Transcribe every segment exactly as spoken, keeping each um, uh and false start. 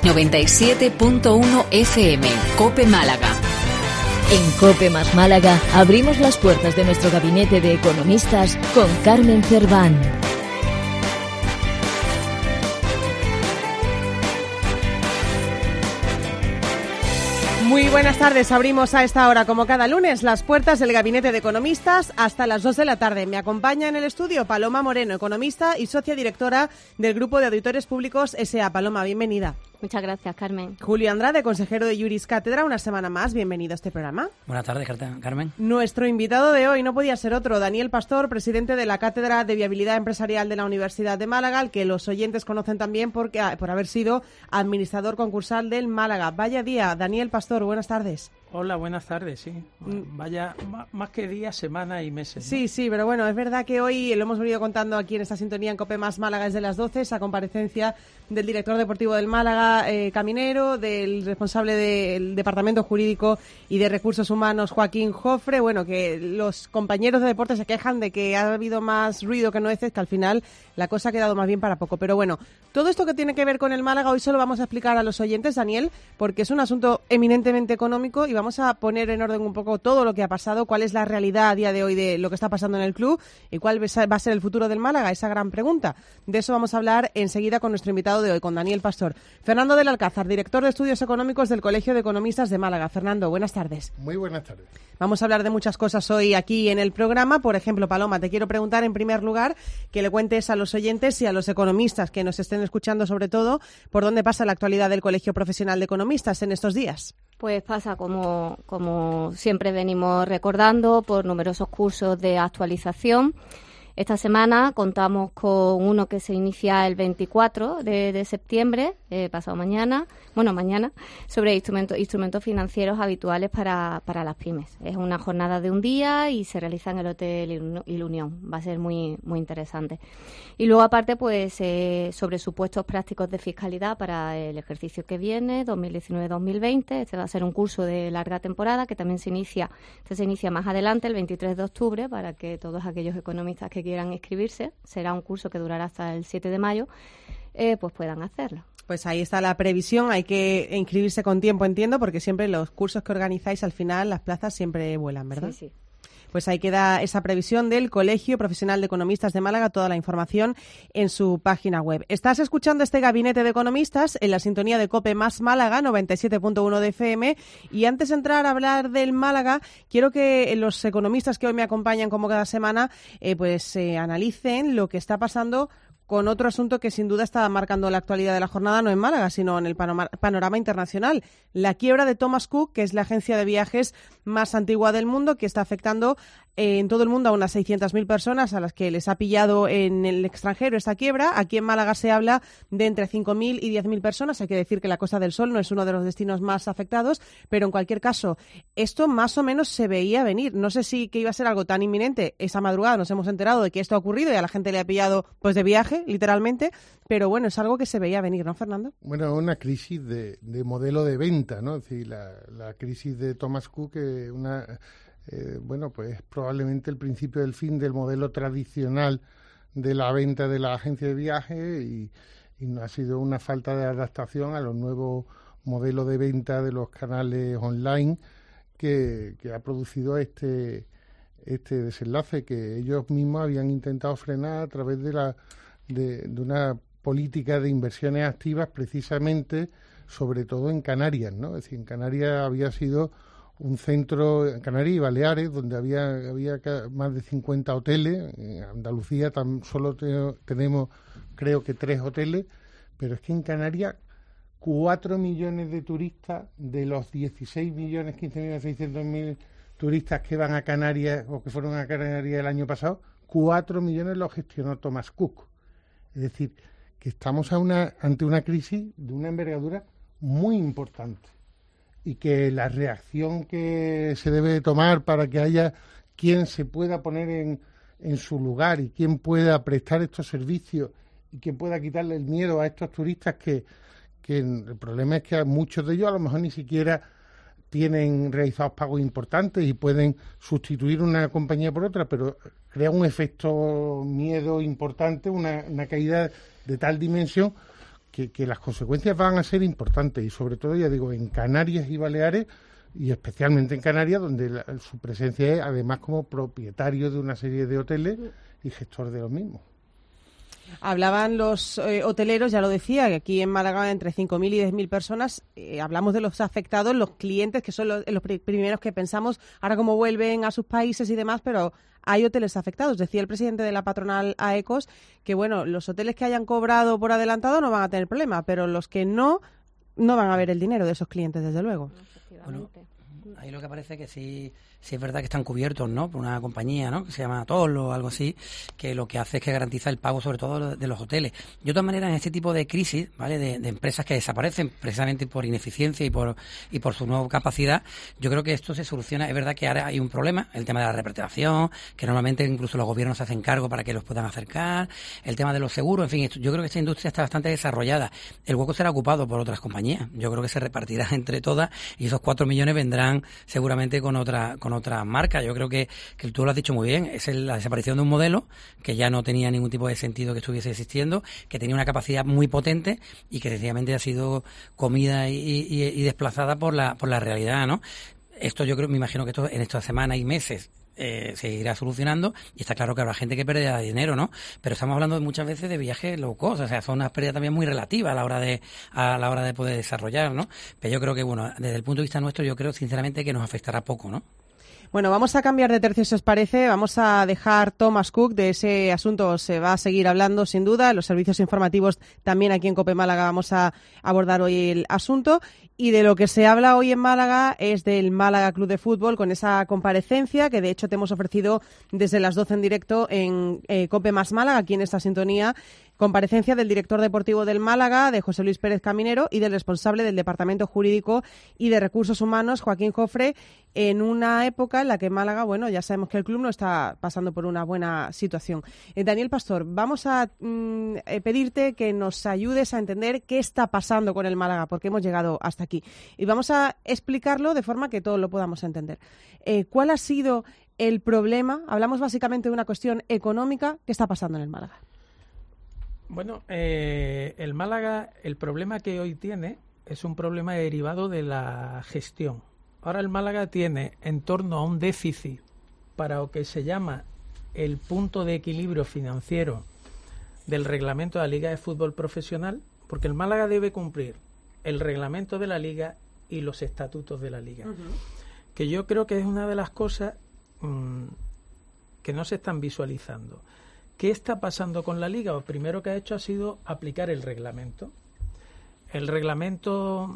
noventa y siete punto uno F M, COPE Málaga. En COPE más Málaga abrimos las puertas de nuestro gabinete de economistas con Carmen Cerván. Muy buenas tardes, abrimos a esta hora, como cada lunes, las puertas del Gabinete de Economistas hasta las dos de la tarde. Me acompaña en el estudio Paloma Moreno, economista y socia directora del Grupo de Auditores Públicos S A Paloma, bienvenida. Muchas gracias, Carmen. Julio Andrade, consejero de Juris Cátedra, una semana más, bienvenido a este programa. Buenas tardes, Carmen. Nuestro invitado de hoy no podía ser otro, Daniel Pastor, presidente de la Cátedra de Viabilidad Empresarial de la Universidad de Málaga, al que los oyentes conocen también porque, por haber sido administrador concursal del Málaga. Vaya día, Daniel Pastor, buenas tardes. Hola, buenas tardes, sí. Vaya, más que días, semanas y meses, ¿no? Sí, sí, pero bueno, es verdad que hoy lo hemos venido contando aquí en esta sintonía en COPE más Málaga desde las doce, esa comparecencia del director deportivo del Málaga, eh, Caminero, del responsable del Departamento Jurídico y de Recursos Humanos, Joaquín Jofre. Bueno, que los compañeros de deporte se quejan de que ha habido más ruido que nueces, que al final la cosa ha quedado más bien para poco. Pero bueno, todo esto que tiene que ver con el Málaga hoy se lo vamos a explicar a los oyentes, Daniel, porque es un asunto eminentemente económico y vamos a poner en orden un poco todo lo que ha pasado, cuál es la realidad a día de hoy de lo que está pasando en el club y cuál va a ser el futuro del Málaga, esa gran pregunta. De eso vamos a hablar enseguida con nuestro invitado de hoy, con Daniel Pastor. Fernando del Alcázar, director de Estudios Económicos del Colegio de Economistas de Málaga. Fernando, buenas tardes. Muy buenas tardes. Vamos a hablar de muchas cosas hoy aquí en el programa. Por ejemplo, Paloma, te quiero preguntar en primer lugar que le cuentes a los oyentes y a los economistas que nos estén escuchando sobre todo por dónde pasa la actualidad del Colegio Profesional de Economistas en estos días. Pues pasa como, como siempre venimos recordando por numerosos cursos de actualización. Esta semana contamos con uno que se inicia el veinticuatro de, de septiembre, eh, pasado mañana, bueno, mañana, sobre instrumentos instrumentos financieros habituales para, para las pymes. Es una jornada de un día y se realiza en el Hotel Il Unión. Va a ser muy muy interesante. Y luego, aparte, pues eh, sobre supuestos prácticos de fiscalidad para el ejercicio que viene, dos mil diecinueve dos mil veinte. Este va a ser un curso de larga temporada que también se inicia, este se inicia más adelante, el veintitrés de octubre, para que todos aquellos economistas que quieran inscribirse, será un curso que durará hasta el siete de mayo, eh, pues puedan hacerlo. Pues ahí está la previsión, hay que inscribirse con tiempo, entiendo, porque siempre los cursos que organizáis al final, las plazas siempre vuelan, ¿verdad? Sí, sí. Pues ahí queda esa previsión del Colegio Profesional de Economistas de Málaga, toda la información en su página web. Estás escuchando este Gabinete de Economistas en la sintonía de COPE más Málaga, noventa y siete punto uno de F M. Y antes de entrar a hablar del Málaga, quiero que los economistas que hoy me acompañan como cada semana, eh, pues eh, analicen lo que está pasando con otro asunto que sin duda está marcando la actualidad de la jornada, no en Málaga, sino en el panorama, panorama internacional. La quiebra de Thomas Cook, que es la agencia de viajes más antigua del mundo, que está afectando eh, en todo el mundo a unas seiscientas mil personas a las que les ha pillado en el extranjero esta quiebra. Aquí en Málaga se habla de entre cinco mil y diez mil personas. Hay que decir que la Costa del Sol no es uno de los destinos más afectados, pero en cualquier caso, esto más o menos se veía venir. No sé si que iba a ser algo tan inminente. Esa madrugada nos hemos enterado de que esto ha ocurrido y a la gente le ha pillado pues de viaje, literalmente, pero bueno, es algo que se veía venir, ¿no, Fernando? Bueno, una crisis de, de modelo de venta, ¿no? Es decir, la, la crisis de Thomas Cook, eh, una, eh, bueno, pues es probablemente el principio del fin del modelo tradicional de la venta de la agencia de viajes y, y ha sido una falta de adaptación a los nuevos modelos de venta de los canales online que, que ha producido este, este desenlace que ellos mismos habían intentado frenar a través de la De, de una política de inversiones activas precisamente, sobre todo en Canarias, ¿no? Es decir, en Canarias había sido un centro, en Canarias y Baleares, donde había había más de cincuenta hoteles. En Andalucía tan solo te, tenemos, creo que tres hoteles, pero es que en Canarias cuatro millones de turistas de los dieciséis millones, quince millones seiscientos mil turistas que van a Canarias o que fueron a Canarias el año pasado, cuatro millones los gestionó Thomas Cook. Es decir, que estamos a una, ante una crisis de una envergadura muy importante y que la reacción que se debe tomar para que haya quien se pueda poner en, en su lugar y quien pueda prestar estos servicios y quien pueda quitarle el miedo a estos turistas que, que el problema es que a muchos de ellos a lo mejor ni siquiera tienen realizados pagos importantes y pueden sustituir una compañía por otra, pero crea un efecto miedo importante, una, una caída de tal dimensión que, que las consecuencias van a ser importantes y sobre todo, ya digo, en Canarias y Baleares, y especialmente en Canarias, donde la, su presencia es además como propietario de una serie de hoteles y gestor de los mismos. Hablaban los eh, hoteleros, ya lo decía, que aquí en Málaga entre cinco mil y diez mil personas. Eh, hablamos de los afectados, los clientes, que son los, los primeros que pensamos ahora cómo vuelven a sus países y demás, pero hay hoteles afectados. Decía el presidente de la patronal AECOS que, bueno, los hoteles que hayan cobrado por adelantado no van a tener problema, pero los que no, no van a ver el dinero de esos clientes, desde luego. Bueno, ahí lo que parece que sí, sí es verdad que están cubiertos, ¿no?, por una compañía, ¿no?, que se llama Tolo o algo así, que lo que hace es que garantiza el pago sobre todo de los hoteles. De otra manera, en este tipo de crisis, ¿vale?, de, de empresas que desaparecen precisamente por ineficiencia y por y por su nueva capacidad, yo creo que esto se soluciona. Es verdad que ahora hay un problema, el tema de la repatriación, que normalmente incluso los gobiernos se hacen cargo para que los puedan acercar, el tema de los seguros, en fin, esto, yo creo que esta industria está bastante desarrollada. El hueco será ocupado por otras compañías. Yo creo que se repartirá entre todas y esos cuatro millones vendrán seguramente con otra con otra marca. Yo creo que, que tú lo has dicho muy bien, es el, la desaparición de un modelo que ya no tenía ningún tipo de sentido que estuviese existiendo, que tenía una capacidad muy potente y que sencillamente ha sido comida y, y, y desplazada por la por la realidad, ¿no? Esto yo creo, me imagino que esto en estas semanas y meses Eh, se irá solucionando y está claro que habrá gente que perderá dinero, ¿no? Pero estamos hablando muchas veces de viajes low cost, o sea, son unas pérdidas también muy relativas a la hora de a la hora de poder desarrollar, ¿no? Pero yo creo que, bueno, desde el punto de vista nuestro, yo creo sinceramente que nos afectará poco, ¿no? Bueno, vamos a cambiar de tercio, si os parece. Vamos a dejar Thomas Cook. De ese asunto se va a seguir hablando, sin duda. Los servicios informativos también aquí en COPE Málaga vamos a abordar hoy el asunto. Y de lo que se habla hoy en Málaga es del Málaga Club de Fútbol, con esa comparecencia que de hecho te hemos ofrecido desde las doce en directo en eh, COPE Más Málaga, aquí en esta sintonía. Comparecencia del director deportivo del Málaga, de José Luis Pérez Caminero, y del responsable del Departamento Jurídico y de Recursos Humanos, Joaquín Jofre, en una época en la que Málaga, bueno, ya sabemos que el club no está pasando por una buena situación. Eh, Daniel Pastor, vamos a mm, eh, pedirte que nos ayudes a entender qué está pasando con el Málaga, porque hemos llegado hasta aquí. Y vamos a explicarlo de forma que todos lo podamos entender. Eh, ¿Cuál ha sido el problema? Hablamos básicamente de una cuestión económica. ¿Qué está pasando en el Málaga? Bueno, eh, el Málaga, el problema que hoy tiene es un problema derivado de la gestión. Ahora el Málaga tiene en torno a un déficit para lo que se llama el punto de equilibrio financiero del reglamento de la Liga de Fútbol Profesional, porque el Málaga debe cumplir el reglamento de la Liga y los estatutos de la Liga, uh-huh. que yo creo que es una de las cosas mmm, que no se están visualizando. ¿Qué está pasando con la Liga? Lo primero que ha hecho ha sido aplicar el reglamento. El reglamento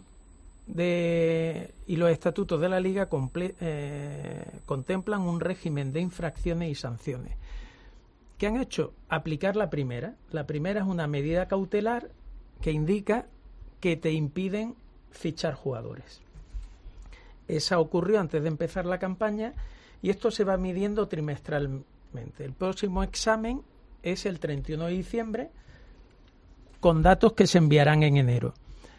de, y los estatutos de la Liga comple, eh, contemplan un régimen de infracciones y sanciones. ¿Qué han hecho? Aplicar la primera. La primera es una medida cautelar que indica que te impiden fichar jugadores. Esa ocurrió antes de empezar la campaña y esto se va midiendo trimestralmente. El próximo examen es el treinta y uno de diciembre, con datos que se enviarán en enero.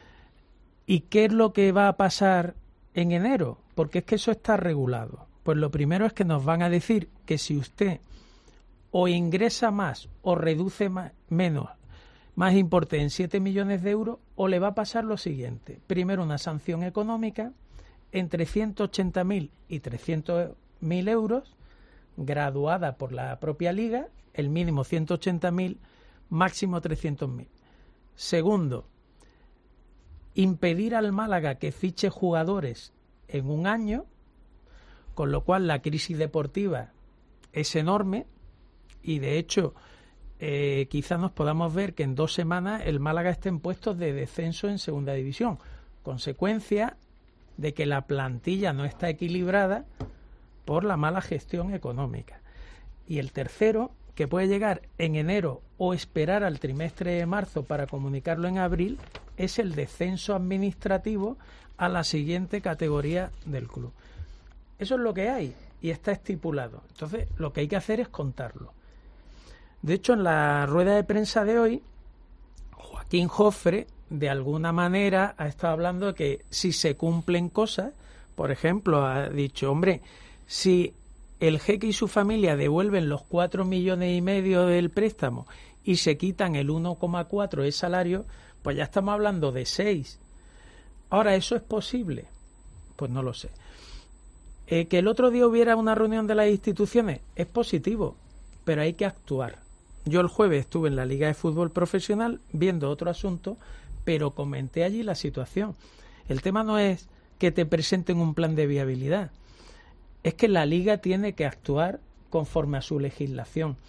¿Y qué es lo que va a pasar en enero? Porque es que eso está regulado. Pues lo primero es que nos van a decir que si usted o ingresa más o reduce más, menos, más importe en siete millones de euros, o le va a pasar lo siguiente. Primero, una sanción económica entre ciento ochenta mil y trescientos mil euros, graduada por la propia Liga, el mínimo ciento ochenta mil, máximo trescientos mil. Segundo, impedir al Málaga que fiche jugadores en un año, con lo cual la crisis deportiva es enorme y de hecho eh, quizás nos podamos ver que en dos semanas el Málaga esté en puestos de descenso en segunda división, consecuencia de que la plantilla no está equilibrada por la mala gestión económica. Y el tercero, que puede llegar en enero o esperar al trimestre de marzo para comunicarlo en abril, es el descenso administrativo a la siguiente categoría del club. Eso es lo que hay y está estipulado. Entonces, lo que hay que hacer es contarlo. De hecho, en la rueda de prensa de hoy, Joaquín Jofre, de alguna manera, ha estado hablando de que si se cumplen cosas, por ejemplo, ha dicho, hombre, si el jeque y su familia devuelven los cuatro millones y medio del préstamo y se quitan el uno coma cuatro de salario, pues ya estamos hablando de seis. Ahora, ¿eso es posible? Pues no lo sé. Eh, que el otro día hubiera una reunión de las instituciones es positivo, pero hay que actuar. Yo el jueves estuve en la Liga de Fútbol Profesional viendo otro asunto, pero comenté allí la situación. El tema no es que te presenten un plan de viabilidad, es que la Liga tiene que actuar conforme a su legislación.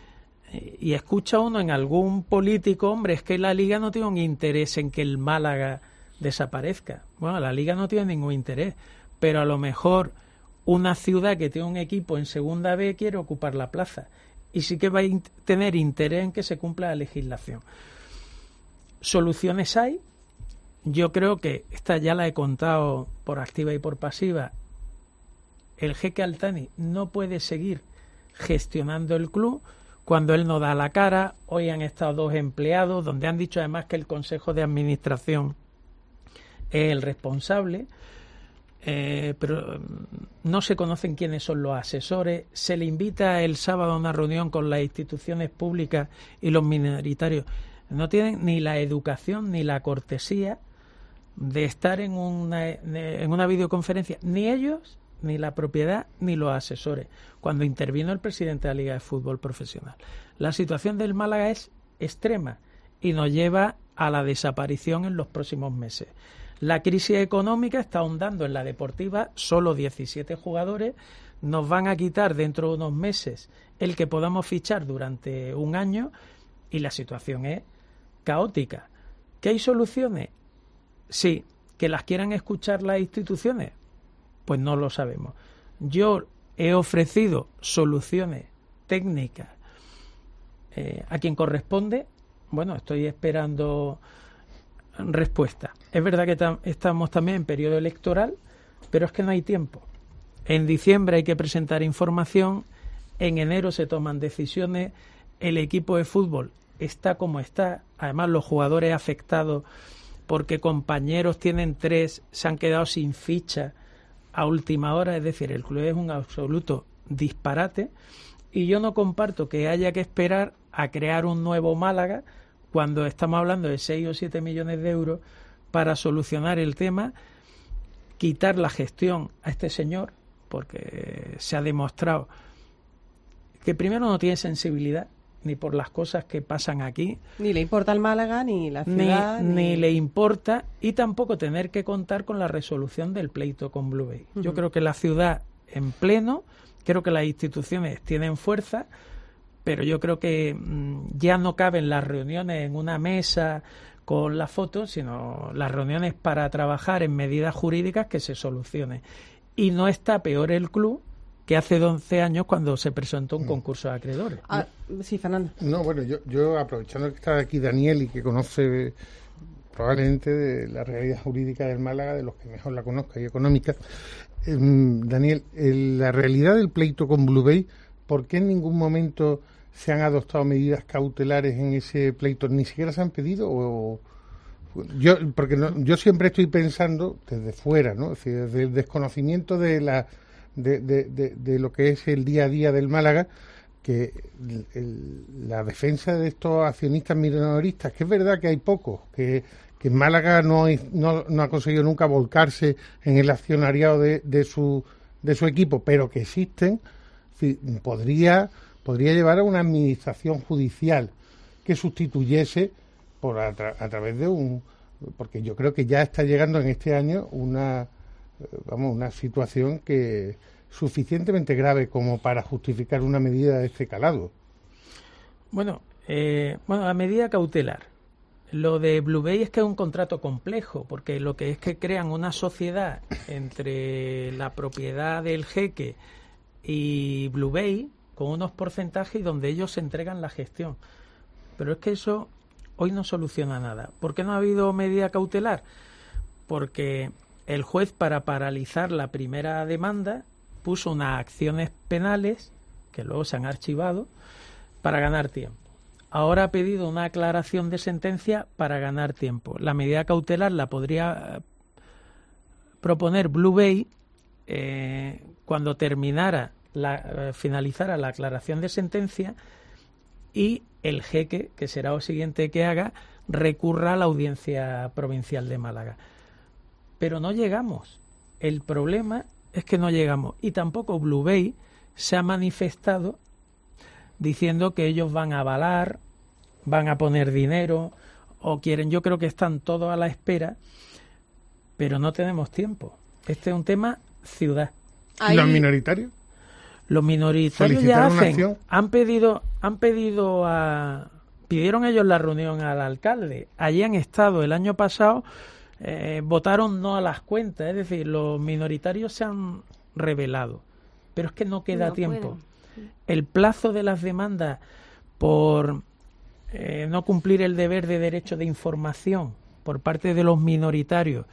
Y escucha uno en algún político, hombre, es que la Liga no tiene un interés en que el Málaga desaparezca. Bueno, la Liga no tiene ningún interés, pero a lo mejor una ciudad que tiene un equipo en segunda B quiere ocupar la plaza y sí que va a in- tener interés en que se cumpla la legislación. Soluciones hay. Yo creo que esta ya la he contado por activa y por pasiva. El jeque Altani no puede seguir gestionando el club cuando él no da la cara. Hoy han estado dos empleados, donde han dicho además que el Consejo de Administración es el responsable, eh, pero no se conocen quiénes son los asesores. Se le invita el sábado a una reunión con las instituciones públicas y los minoritarios. No tienen ni la educación ni la cortesía de estar en una, en una videoconferencia, ni ellos, ni la propiedad, ni los asesores, cuando intervino el presidente de la Liga de Fútbol Profesional. La situación del Málaga es extrema y nos lleva a la desaparición en los próximos meses. La crisis económica está ahondando en la deportiva, solo diecisiete jugadores, nos van a quitar dentro de unos meses el que podamos fichar durante un año y la situación es caótica. ¿Que hay soluciones? Sí. ¿Que las quieran escuchar las instituciones? Pues no lo sabemos. Yo he ofrecido soluciones técnicas eh, a quien corresponde. Bueno, estoy esperando respuesta. Es verdad que tam- estamos también en periodo electoral, pero es que no hay tiempo. En diciembre hay que presentar información, en enero se toman decisiones, el equipo de fútbol está como está, además los jugadores afectados porque compañeros tienen tres, se han quedado sin ficha a última hora, es decir, el club es un absoluto disparate y yo no comparto que haya que esperar a crear un nuevo Málaga cuando estamos hablando de seis o siete millones de euros para solucionar el tema, quitar la gestión a este señor, porque se ha demostrado que primero no tiene sensibilidad ni por las cosas que pasan aquí. Ni le importa el Málaga, ni la Ni, ciudad. ni... ni le importa, y tampoco tener que contar con la resolución del pleito con Blue Bay. Uh-huh. Yo creo que la ciudad en pleno, creo que las instituciones tienen fuerza, pero yo creo que mmm, ya no caben las reuniones en una mesa con las fotos, sino las reuniones para trabajar en medidas jurídicas que se solucionen. Y no está peor el club que hace doce años cuando se presentó un concurso de acreedores. Ah, sí, Fernando. No, bueno, yo, yo aprovechando que está aquí Daniel y que conoce probablemente de la realidad jurídica del Málaga, de los que mejor la conozca y económica, eh, Daniel, el, la realidad del pleito con Blue Bay, ¿por qué en ningún momento se han adoptado medidas cautelares en ese pleito? ¿Ni siquiera se han pedido? O, yo porque no, yo siempre estoy pensando desde fuera, ¿no? Es decir, desde el desconocimiento de la De, de, de, de lo que es el día a día del Málaga, que el, el, la defensa de estos accionistas minoristas, que es verdad que hay pocos, que, que Málaga no, no, no ha conseguido nunca volcarse en el accionariado de, de, su, de su equipo, pero que existen, podría, podría llevar a una administración judicial que sustituyese por a, tra, a través de un... porque yo creo que ya está llegando en este año una... vamos, una situación que suficientemente grave como para justificar una medida de este calado. Bueno, eh, bueno, la medida cautelar. Lo de Blue Bay es que es un contrato complejo, porque lo que es que crean una sociedad entre la propiedad del jeque y Blue Bay con unos porcentajes donde ellos se entregan la gestión. Pero es que eso hoy no soluciona nada. ¿Por qué no ha habido medida cautelar? Porque el juez, para paralizar la primera demanda, puso unas acciones penales, que luego se han archivado, para ganar tiempo. Ahora ha pedido una aclaración de sentencia para ganar tiempo. La medida cautelar la podría proponer Blue Bay eh, cuando terminara, la, eh, finalizara la aclaración de sentencia y el jeque, que será lo siguiente que haga, recurra a la Audiencia Provincial de Málaga. Pero no llegamos. El problema es que no llegamos. Y tampoco Blue Bay se ha manifestado diciendo que ellos van a avalar, van a poner dinero o quieren. Yo creo que están todos a la espera, pero no tenemos tiempo. Este es un tema ciudad. ¿Y los minoritarios? Los minoritarios ya hacen, han pedido, han pedido a, pidieron ellos la reunión al alcalde. Allí han estado el año pasado, eh, votaron no a las cuentas, es decir, los minoritarios se han rebelado, pero es que no queda no tiempo. Pueden. El plazo de las demandas por eh, no cumplir el deber de derecho de información por parte de los minoritarios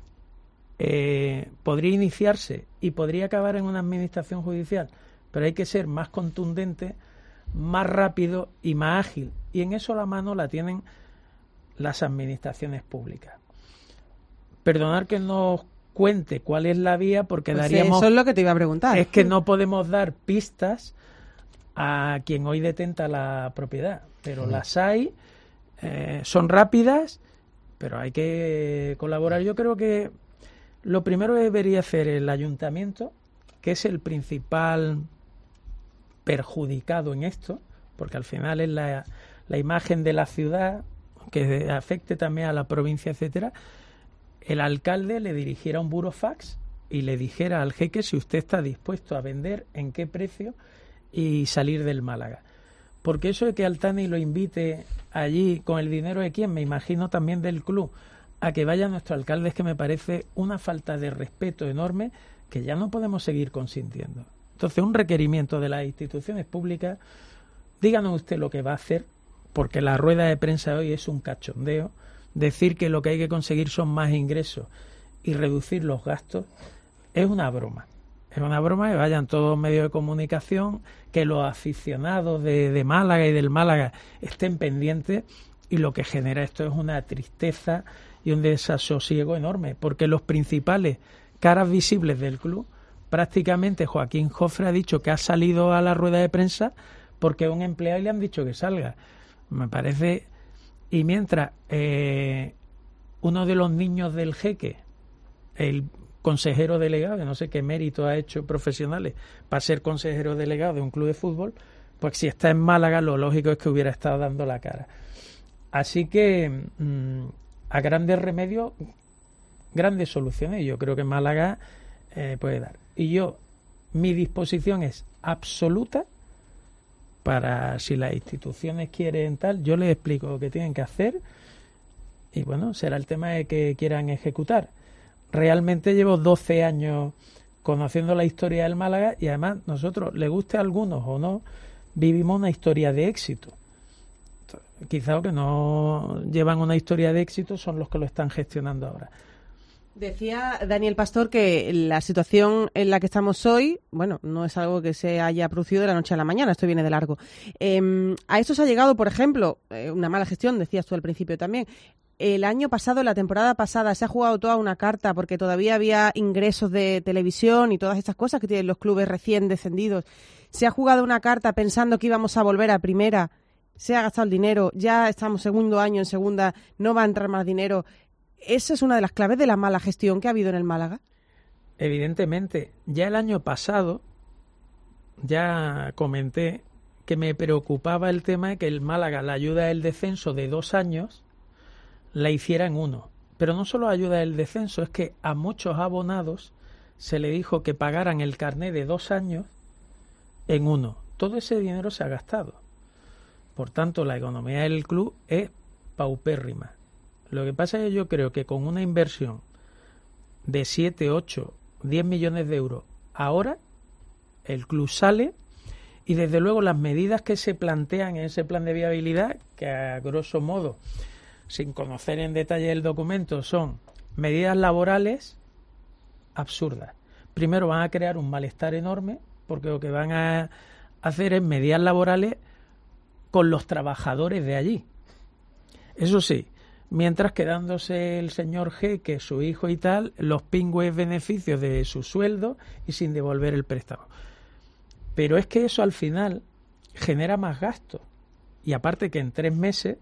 eh, podría iniciarse y podría acabar en una administración judicial, pero hay que ser más contundente, más rápido y más ágil. Y en eso la mano la tienen las administraciones públicas. Perdonar que nos cuente cuál es la vía, porque pues daríamos... Eso es lo que te iba a preguntar. Es que no podemos dar pistas a quien hoy detenta la propiedad, pero sí. Las hay, eh, son rápidas, pero hay que colaborar. Yo creo que lo primero que debería hacer el ayuntamiento, que es el principal perjudicado en esto, porque al final es la, la imagen de la ciudad, que afecte también a la provincia, etcétera, el alcalde le dirigiera un burofax y le dijera al jeque si usted está dispuesto a vender, en qué precio y salir del Málaga. Porque eso de que Altani lo invite allí con el dinero de quién, me imagino también del club, a que vaya nuestro alcalde, es que me parece una falta de respeto enorme que ya no podemos seguir consintiendo. Entonces, un requerimiento de las instituciones públicas, díganos usted lo que va a hacer, porque la rueda de prensa de hoy es un cachondeo. Decir que lo que hay que conseguir son más ingresos y reducir los gastos es una broma. Es una broma que vayan todos los medios de comunicación, que los aficionados de, de Málaga y del Málaga estén pendientes, y lo que genera esto es una tristeza y un desasosiego enorme, porque los principales caras visibles del club, prácticamente Joaquín Jofre ha dicho que ha salido a la rueda de prensa porque a un empleado le han dicho que salga. Me parece... Y mientras eh, uno de los niños del jeque, el consejero delegado, que no sé qué mérito ha hecho profesionales para ser consejero delegado de un club de fútbol, pues si está en Málaga lo lógico es que hubiera estado dando la cara. Así que mmm, a grandes remedios, grandes soluciones, y yo creo que Málaga eh, puede dar. Y yo, mi disposición es absoluta para, si las instituciones quieren tal, yo les explico lo que tienen que hacer y bueno, será el tema de que quieran ejecutar. Realmente llevo doce años conociendo la historia del Málaga y además nosotros, le guste a algunos o no, vivimos una historia de éxito. Quizá los que no llevan una historia de éxito son los que lo están gestionando ahora. Decía Daniel Pastor que la situación en la que estamos hoy, bueno, no es algo que se haya producido de la noche a la mañana, esto viene de largo. Eh, a esto se ha llegado, por ejemplo, eh, una mala gestión, decías tú al principio también. El año pasado, la temporada pasada, se ha jugado toda una carta porque todavía había ingresos de televisión y todas estas cosas que tienen los clubes recién descendidos. Se ha jugado una carta pensando que íbamos a volver a primera, se ha gastado el dinero, ya estamos segundo año en segunda, no va a entrar más dinero. ¿Esa es una de las claves de la mala gestión que ha habido en el Málaga? Evidentemente. Ya el año pasado, ya comenté que me preocupaba el tema de que el Málaga, la ayuda del descenso de dos años, la hiciera en uno. Pero no solo ayuda del descenso, es que a muchos abonados se le dijo que pagaran el carné de dos años en uno. Todo ese dinero se ha gastado. Por tanto, la economía del club es paupérrima. Lo que pasa es que yo creo que con una inversión de siete, ocho, diez millones de euros ahora, el club sale y desde luego las medidas que se plantean en ese plan de viabilidad, que a grosso modo, sin conocer en detalle el documento, son medidas laborales absurdas. Primero van a crear un malestar enorme porque lo que van a hacer es medidas laborales con los trabajadores de allí. Eso sí, mientras quedándose el señor G, que es su hijo y tal, los pingües beneficios de su sueldo y sin devolver el préstamo. Pero es que eso al final genera más gasto. Y aparte que en tres meses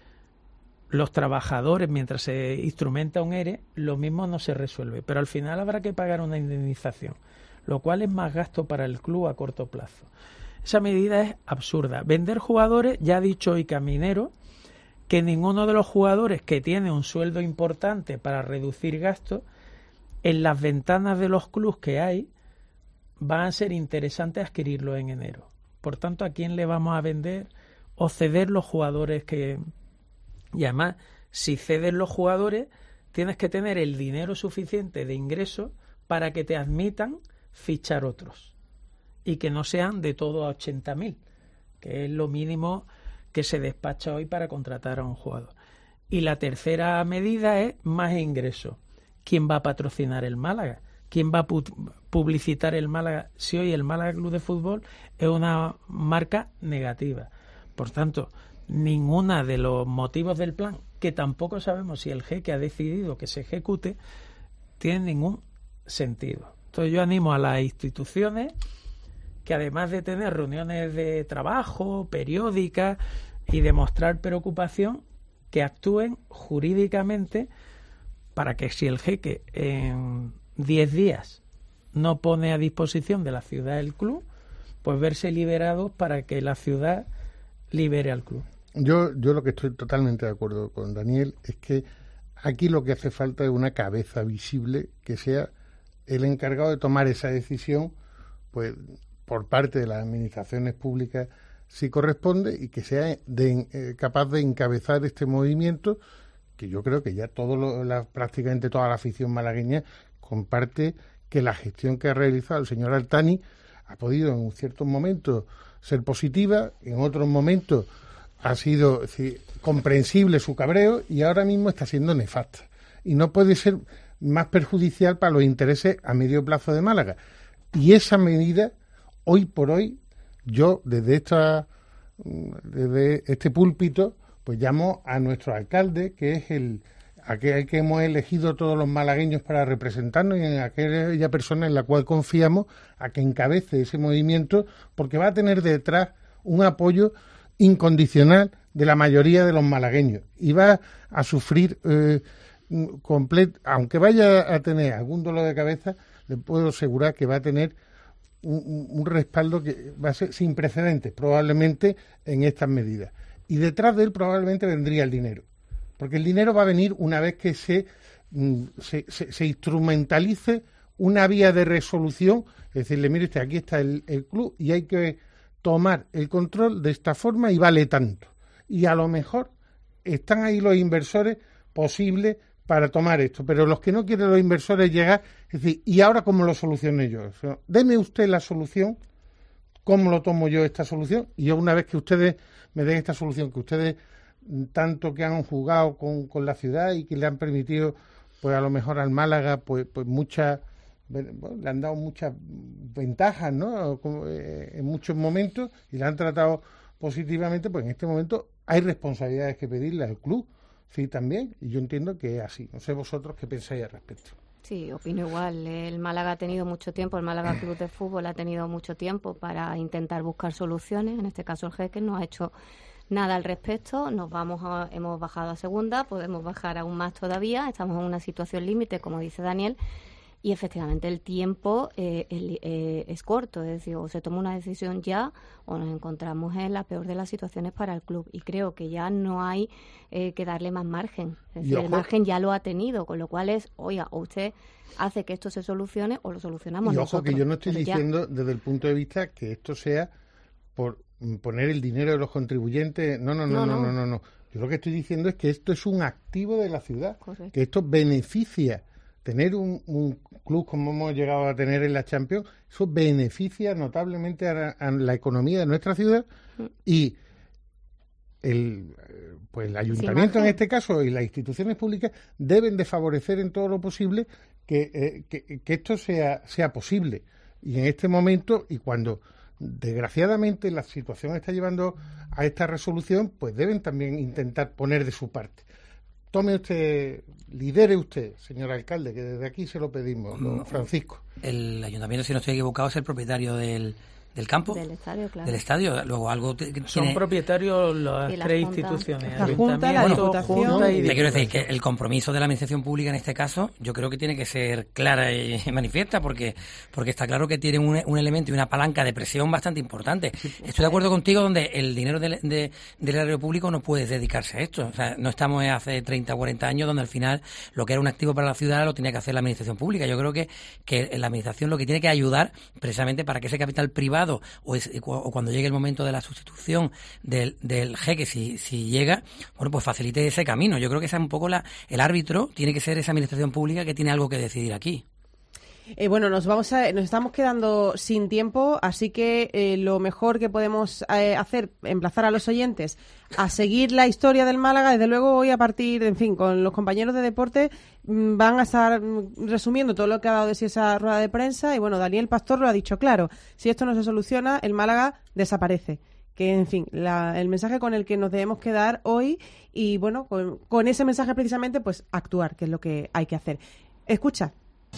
los trabajadores, mientras se instrumenta un ERE, lo mismo no se resuelve. Pero al final habrá que pagar una indemnización, lo cual es más gasto para el club a corto plazo. Esa medida es absurda. Vender jugadores, ya ha dicho hoy Caminero, que ninguno de los jugadores que tiene un sueldo importante para reducir gastos, en las ventanas de los clubes que hay, van a ser interesantes adquirirlo en enero. Por tanto, ¿a quién le vamos a vender o ceder los jugadores que...? Y además, si cedes los jugadores, tienes que tener el dinero suficiente de ingresos para que te admitan fichar otros. Y que no sean de todo a ochenta mil, que es lo mínimo que se despacha hoy para contratar a un jugador. Y la tercera medida es más ingresos. ¿Quién va a patrocinar el Málaga? ¿Quién va a pu- publicitar el Málaga si hoy el Málaga Club de Fútbol es una marca negativa? Por tanto, ninguno de los motivos del plan, que tampoco sabemos si el jeque ha decidido que se ejecute, tiene ningún sentido. Entonces yo animo a las instituciones que, además de tener reuniones de trabajo periódicas y demostrar preocupación, que actúen jurídicamente para que, si el jeque en diez días no pone a disposición de la ciudad el club, pues verse liberados para que la ciudad libere al club. Yo, yo lo que estoy totalmente de acuerdo con Daniel es que aquí lo que hace falta es una cabeza visible que sea el encargado de tomar esa decisión, pues por parte de las administraciones públicas si corresponde, y que sea de, eh, capaz de encabezar este movimiento, que yo creo que ya todo lo, la, prácticamente toda la afición malagueña comparte que la gestión que ha realizado el señor Altani ha podido en ciertos momentos ser positiva, en otros momentos ha sido, es decir, comprensible su cabreo, y ahora mismo está siendo nefasta. Y no puede ser más perjudicial para los intereses a medio plazo de Málaga. Y esa medida, hoy por hoy, yo desde esta desde este púlpito, pues llamo a nuestro alcalde, que es el aquel que hemos elegido todos los malagueños para representarnos, y en aquella persona en la cual confiamos, a que encabece ese movimiento, porque va a tener detrás un apoyo incondicional de la mayoría de los malagueños, y va a sufrir eh, completo, aunque vaya a tener algún dolor de cabeza, le puedo asegurar que va a tener un, un respaldo que va a ser sin precedentes probablemente en estas medidas, y detrás de él probablemente vendría el dinero, porque el dinero va a venir una vez que se se, se, se instrumentalice una vía de resolución, es decirle, mire usted, aquí está el, el club y hay que tomar el control de esta forma y vale tanto, y a lo mejor están ahí los inversores posibles para tomar esto, pero los que no quieren los inversores llegar, es decir, ¿y ahora cómo lo solucioné yo? O sea, deme usted la solución, ¿cómo lo tomo yo esta solución? Y yo, una vez que ustedes me den esta solución, que ustedes tanto que han jugado con, con la ciudad y que le han permitido, pues a lo mejor al Málaga, pues, pues muchas, bueno, le han dado muchas ventajas, ¿no? Como, eh, en muchos momentos, y le han tratado positivamente, pues en este momento hay responsabilidades que pedirle al club. Sí, también, y yo entiendo que es así. No sé vosotros qué pensáis al respecto. Sí, opino igual. El Málaga ha tenido mucho tiempo, el Málaga Club de Fútbol ha tenido mucho tiempo para intentar buscar soluciones. En este caso el jeque no ha hecho nada al respecto. Nos vamos a, hemos bajado a segunda, podemos bajar aún más todavía. Estamos en una situación límite, como dice Daniel, y efectivamente el tiempo eh, el, eh, es corto. Es decir, o se toma una decisión ya o nos encontramos en la peor de las situaciones para el club. Y creo que ya no hay eh, que darle más margen. Es decir, el margen ya lo ha tenido, con lo cual es, oiga, o usted hace que esto se solucione o lo solucionamos y nosotros. Y ojo, que yo no estoy Pero diciendo ya... desde el punto de vista que esto sea por poner el dinero de los contribuyentes. No, no, no, no, no, no. no, no. Yo lo que estoy diciendo es que esto es un activo de la ciudad. Correcto. Que esto beneficia. Tener un, un club como hemos llegado a tener en la Champions, eso beneficia notablemente a, a la economía de nuestra ciudad, y el, pues el ayuntamiento en este caso y las instituciones públicas deben de favorecer en todo lo posible que, eh, que, que esto sea, sea posible. Y en este momento, y cuando desgraciadamente la situación está llevando a esta resolución, pues deben también intentar poner de su parte. Tome usted, lidere usted, señor alcalde, que desde aquí se lo pedimos, don Francisco. El ayuntamiento, si no estoy equivocado, es el propietario del, del campo, del estadio, claro. del estadio. Luego algo que son tiene... propietarios las y tres la instituciones, la Junta, la Diputación. Junta y Te quiero decir que el compromiso de la administración pública en este caso, yo creo que tiene que ser clara y manifiesta, porque porque está claro que tiene un, un elemento y una palanca de presión bastante importante. Estoy de acuerdo contigo, donde el dinero de, de, del erario público no puede dedicarse a esto. O sea, no estamos hace treinta o cuarenta años donde al final lo que era un activo para la ciudad lo tenía que hacer la administración pública. Yo creo que, que la administración lo que tiene que ayudar precisamente para que ese capital privado o, es, o cuando llegue el momento de la sustitución del, del jeque, si, si llega, bueno, pues facilite ese camino. Yo creo que esa es un poco la, el árbitro, tiene que ser esa administración pública que tiene algo que decidir aquí. Eh, bueno, nos vamos a, nos estamos quedando sin tiempo, así que eh, lo mejor que podemos eh, hacer, emplazar a los oyentes a seguir la historia del Málaga. Desde luego hoy, a partir, en fin, con los compañeros de deporte mmm, van a estar mmm, resumiendo todo lo que ha dado de sí esa rueda de prensa. Y bueno, Daniel Pastor lo ha dicho claro: si esto no se soluciona, el Málaga desaparece. Que, en fin, la, el mensaje con el que nos debemos quedar hoy, y bueno, con, con ese mensaje precisamente, pues actuar, que es lo que hay que hacer. Escucha.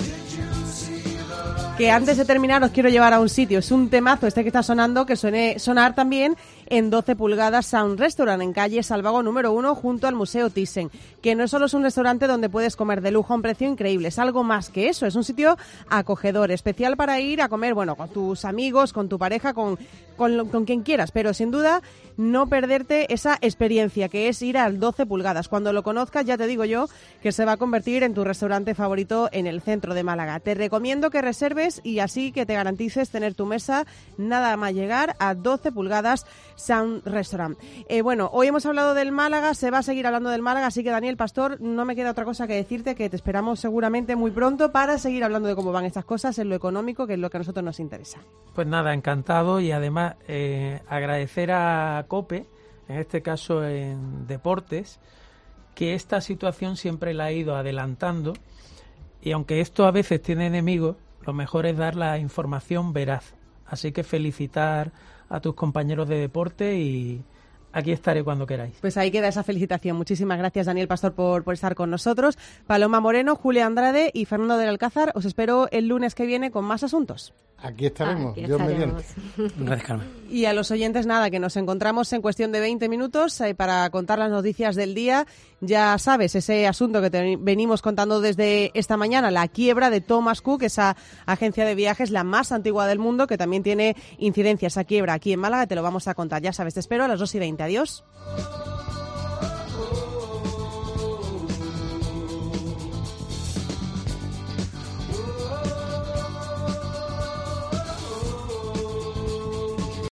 Que antes de terminar os quiero llevar a un sitio. Es un temazo este que está sonando, que suene sonar también en doce pulgadas Sound Restaurant, en calle Salvago número uno, junto al Museo Thyssen. Que no solo es un restaurante donde puedes comer de lujo a un precio increíble, es algo más que eso. Es un sitio acogedor, especial para ir a comer, bueno, con tus amigos, con tu pareja, con, con, con quien quieras, pero sin duda no perderte esa experiencia que es ir al doce pulgadas. Cuando lo conozcas, ya te digo yo que se va a convertir en tu restaurante favorito en el centro de Málaga. Te recomiendo que reserves y así que te garantices tener tu mesa nada más llegar a doce pulgadas Sound Restaurant. Eh, bueno, hoy hemos hablado del Málaga, se va a seguir hablando del Málaga, así que Daniel Pastor, no me queda otra cosa que decirte que te esperamos seguramente muy pronto para seguir hablando de cómo van estas cosas en lo económico, que es lo que a nosotros nos interesa. Pues nada, encantado, y además eh, agradecer a COPE, en este caso en Deportes, que esta situación siempre la ha ido adelantando, y aunque esto a veces tiene enemigos, lo mejor es dar la información veraz. Así que felicitar a tus compañeros de deporte y aquí estaré cuando queráis. Pues ahí queda esa felicitación. Muchísimas gracias, Daniel Pastor, por, por estar con nosotros. Paloma Moreno, Julia Andrade y Fernando del Alcázar, os espero el lunes que viene con más asuntos. Aquí estaremos, Aquí Dios estaremos. mediante. Gracias, Carmen. Y a los oyentes, nada, que nos encontramos en cuestión de veinte minutos eh, para contar las noticias del día. Ya sabes, ese asunto que te venimos contando desde esta mañana, la quiebra de Thomas Cook, esa agencia de viajes, la más antigua del mundo, que también tiene incidencia esa quiebra aquí en Málaga. Te lo vamos a contar, ya sabes, te espero a las dos y veinte. Adiós.